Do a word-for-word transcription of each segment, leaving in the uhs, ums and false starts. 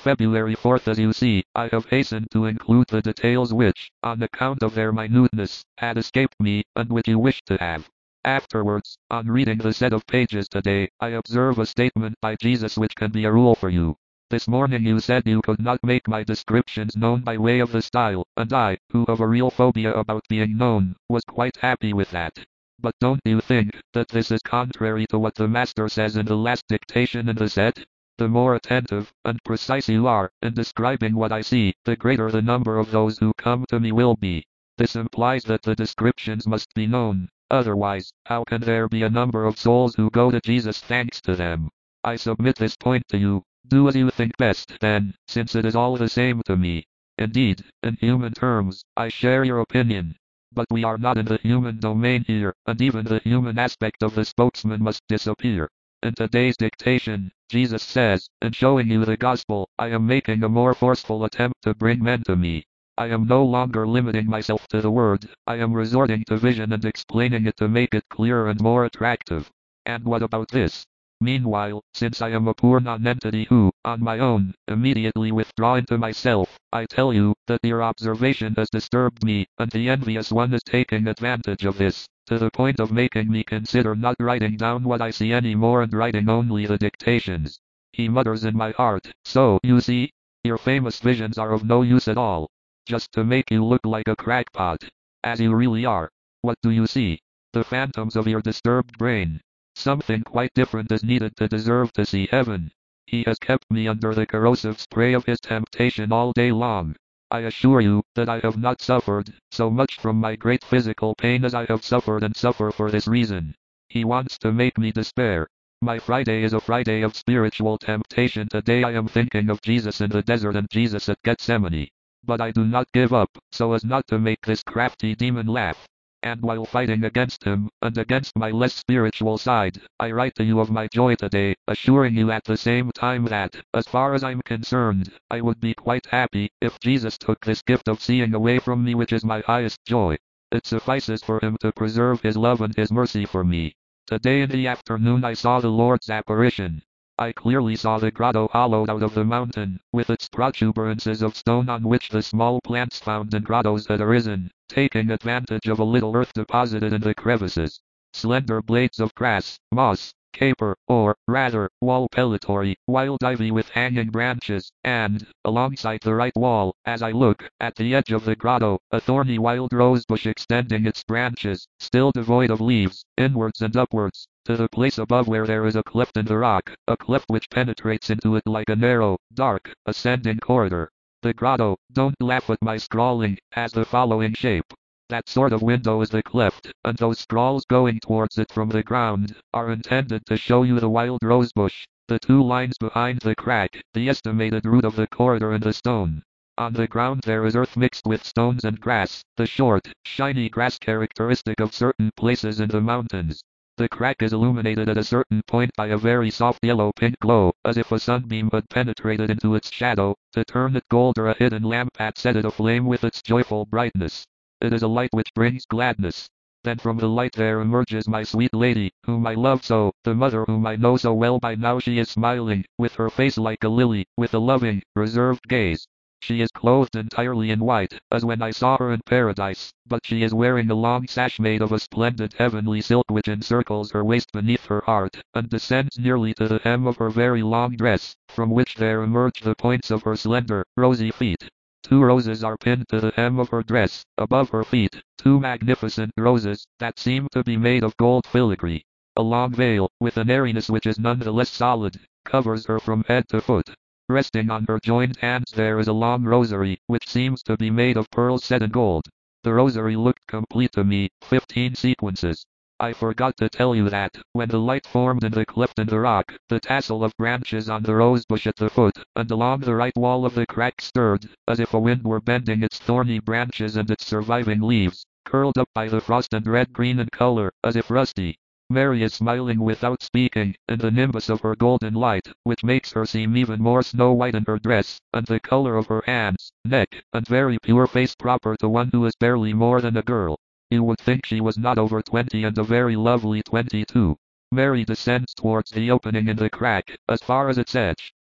February fourth. As you see, I have hastened to include the details which, on account of their minuteness, had escaped me, and which you wished to have. Afterwards, on reading the set of pages today, I observe a statement by Jesus which can be a rule for you. This morning you said you could not make my descriptions known by way of the style, and I, who have a real phobia about being known, was quite happy with that. But don't you think that this is contrary to what the Master says in the last dictation in the set? The more attentive and precise you are in describing what I see, the greater the number of those who come to me will be. This implies that the descriptions must be known. Otherwise, how can there be a number of souls who go to Jesus thanks to them? I submit this point to you. Do as you think best then, since it is all the same to me. Indeed, in human terms, I share your opinion. But we are not in the human domain here, and even the human aspect of the spokesman must disappear. In today's dictation, Jesus says, in showing you the gospel, I am making a more forceful attempt to bring men to me. I am no longer limiting myself to the word, I am resorting to vision and explaining it to make it clearer and more attractive. And what about this? Meanwhile, since I am a poor non-entity who, on my own, immediately withdraw into myself, I tell you that your observation has disturbed me, and the envious one is taking advantage of this, to the point of making me consider not writing down what I see any more and writing only the dictations. He mutters in my heart, so, you see, your famous visions are of no use at all. Just to make you look like a crackpot. As you really are. What do you see? The phantoms of your disturbed brain. Something quite different is needed to deserve to see heaven. He has kept me under the corrosive spray of his temptation all day long. I assure you that I have not suffered so much from my great physical pain as I have suffered and suffer for this reason. He wants to make me despair. My Friday is a Friday of spiritual temptation. Today I am thinking of Jesus in the desert and Jesus at Gethsemane. But I do not give up, so as not to make this crafty demon laugh. And while fighting against him, and against my less spiritual side, I write to you of my joy today, assuring you at the same time that, as far as I'm concerned, I would be quite happy, if Jesus took this gift of seeing away from me which is my highest joy. It suffices for him to preserve his love and his mercy for me. Today in the afternoon I saw the Lord's apparition. I clearly saw the grotto hollowed out of the mountain, with its protuberances of stone on which the small plants found in grottos had arisen, taking advantage of a little earth deposited in the crevices. Slender blades of grass, moss, caper, or, rather, wall pellitory, wild ivy with hanging branches, and, alongside the right wall, as I look, at the edge of the grotto, a thorny wild rosebush extending its branches, still devoid of leaves, inwards and upwards, to the place above where there is a cleft in the rock, a cleft which penetrates into it like a narrow, dark, ascending corridor. The grotto, don't laugh at my scrawling, has the following shape. That sort of window is the cleft, and those scrawls going towards it from the ground, are intended to show you the wild rosebush, the two lines behind the crack, the estimated root of the corridor and the stone. On the ground there is earth mixed with stones and grass, the short, shiny grass characteristic of certain places in the mountains. The crack is illuminated at a certain point by a very soft yellow-pink glow, as if a sunbeam had penetrated into its shadow, to turn it gold, or a hidden lamp had set it aflame with its joyful brightness. It is a light which brings gladness. Then from the light there emerges my sweet lady, whom I love so, the mother whom I know so well by now. She is smiling, with her face like a lily, with a loving, reserved gaze. She is clothed entirely in white, as when I saw her in paradise, but she is wearing a long sash made of a splendid heavenly silk which encircles her waist beneath her heart, and descends nearly to the hem of her very long dress, from which there emerge the points of her slender, rosy feet. Two roses are pinned to the hem of her dress, above her feet, two magnificent roses, that seem to be made of gold filigree. A long veil, with an airiness which is none the less solid, covers her from head to foot. Resting on her joined hands there is a long rosary, which seems to be made of pearls set in gold. The rosary looked complete to me, fifteen sequences. I forgot to tell you that, when the light formed in the cleft in the rock, the tassel of branches on the rosebush at the foot, and along the right wall of the crack stirred, as if a wind were bending its thorny branches and its surviving leaves, curled up by the frost and red-green in color, as if rusty. Mary is smiling without speaking, in the nimbus of her golden light, which makes her seem even more snow-white in her dress, and the color of her hands, neck, and very pure face proper to one who is barely more than a girl. You would think she was not over twenty, and a very lovely twenty-two. Mary descends towards the opening in the crack, as far as its edge.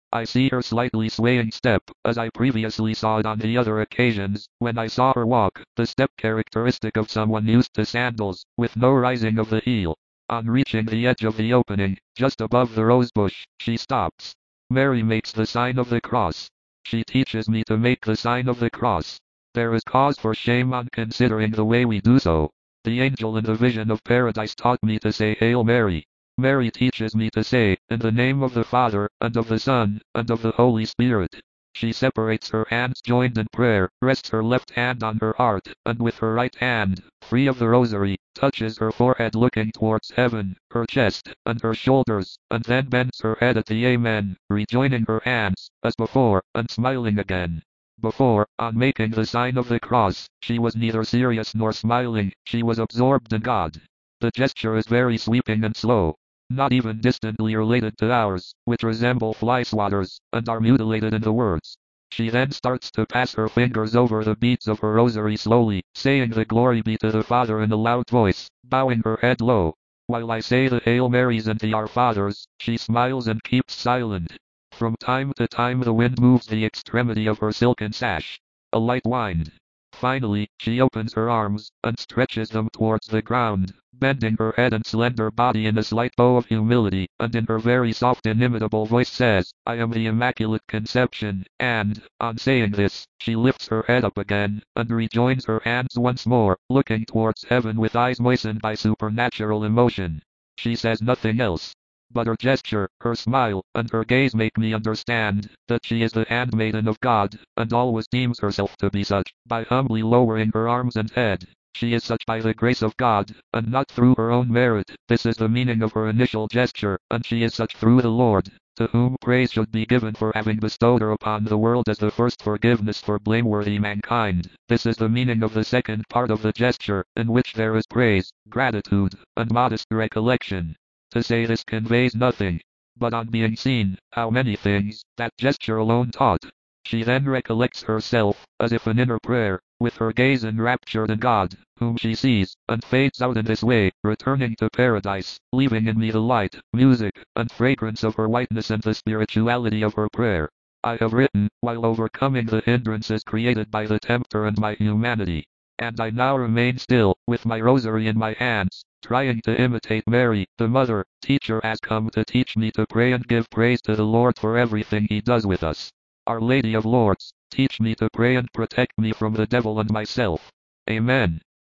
I see her slightly swaying step, as I previously saw it on the other occasions, when I saw her walk, the step characteristic of someone used to sandals, with no rising of the heel. On reaching the edge of the opening, just above the rosebush, she stops. Mary makes the sign of the cross. She teaches me to make the sign of the cross. There is cause for shame on considering the way we do so. The angel in the vision of paradise taught me to say Hail Mary. Mary teaches me to say, in the name of the Father, and of the Son, and of the Holy Spirit. She separates her hands joined in prayer, rests her left hand on her heart, and with her right hand, free of the rosary, touches her forehead looking towards heaven, her chest, and her shoulders, and then bends her head at the Amen, rejoining her hands, as before, and smiling again. Before, on making the sign of the cross, she was neither serious nor smiling, she was absorbed in God. The gesture is very sweeping and slow, not even distantly related to ours, which resemble fly swatters, and are mutilated in the words. She then starts to pass her fingers over the beads of her rosary slowly, saying the glory be to the Father in a loud voice, bowing her head low. While I say the Hail Marys and the Our Fathers, she smiles and keeps silent. From time to time the wind moves the extremity of her silken sash. A light wind. Finally, she opens her arms, and stretches them towards the ground, bending her head and slender body in a slight bow of humility, and in her very soft inimitable voice says, I am the Immaculate Conception, and, on saying this, she lifts her head up again, and rejoins her hands once more, looking towards heaven with eyes moistened by supernatural emotion. She says nothing else. But her gesture, her smile, and her gaze make me understand that she is the handmaiden of God, and always deems herself to be such, by humbly lowering her arms and head. She is such by the grace of God, and not through her own merit. This is the meaning of her initial gesture, and she is such through the Lord, to whom praise should be given for having bestowed her upon the world as the first forgiveness for blameworthy mankind. This is the meaning of the second part of the gesture, in which there is praise, gratitude, and modest recollection. To say this conveys nothing, but on being seen, how many things, that gesture alone taught. She then recollects herself, as if in inner prayer, with her gaze enraptured in God, whom she sees, and fades out in this way, returning to paradise, leaving in me the light, music, and fragrance of her whiteness and the spirituality of her prayer. I have written, while overcoming the hindrances created by the tempter and my humanity. And I now remain still, with my rosary in my hands, trying to imitate Mary, the mother, teacher has come to teach me to pray and give praise to the Lord for everything he does with us. Our Lady of Lords, teach me to pray and protect me from the devil and myself. Amen.